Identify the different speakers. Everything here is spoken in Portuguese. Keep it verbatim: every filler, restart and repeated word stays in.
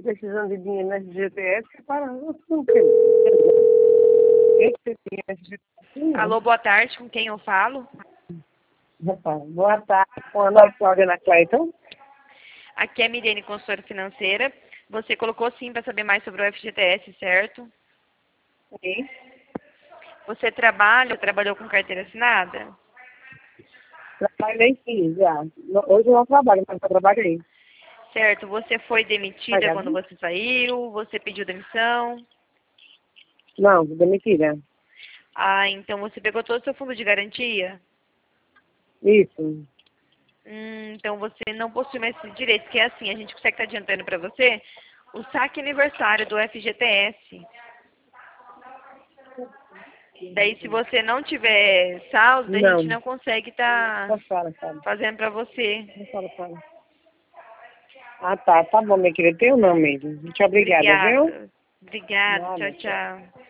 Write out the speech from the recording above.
Speaker 1: precisando de dinheiro na F G T S para não quero. Esse tem F G T S.
Speaker 2: Alô, boa tarde, com quem eu falo?
Speaker 1: Rapaz, boa tarde, com a nossa Ana Clayton.
Speaker 2: Aqui é a Mirene, consultora financeira. Você colocou sim para saber mais sobre o F G T S, certo?
Speaker 1: Sim.
Speaker 2: Você trabalha, trabalhou com carteira assinada?
Speaker 1: Trabalhei sim, já. Hoje eu não trabalho, mas eu trabalhei.
Speaker 2: Certo, você foi demitida
Speaker 1: Pagado?
Speaker 2: quando você saiu? Você pediu demissão?
Speaker 1: Não, demitida.
Speaker 2: Ah, então você pegou todo o seu fundo de garantia?
Speaker 1: Isso.
Speaker 2: Hum, então você não possui mais esse direito, que é assim, a gente consegue estar adiantando para você o saque aniversário do F G T S. Daí, se você não tiver saldo, a
Speaker 1: Não.
Speaker 2: gente não consegue estar
Speaker 1: Só fala, fala.
Speaker 2: fazendo para você.
Speaker 1: Só fala, fala. Ah, tá. Tá bom, minha querida. Tem o nome mesmo. Muito obrigada, viu?
Speaker 2: Obrigada. Obrigada.
Speaker 1: Nada,
Speaker 2: Tchau,
Speaker 1: tchau.
Speaker 2: tchau.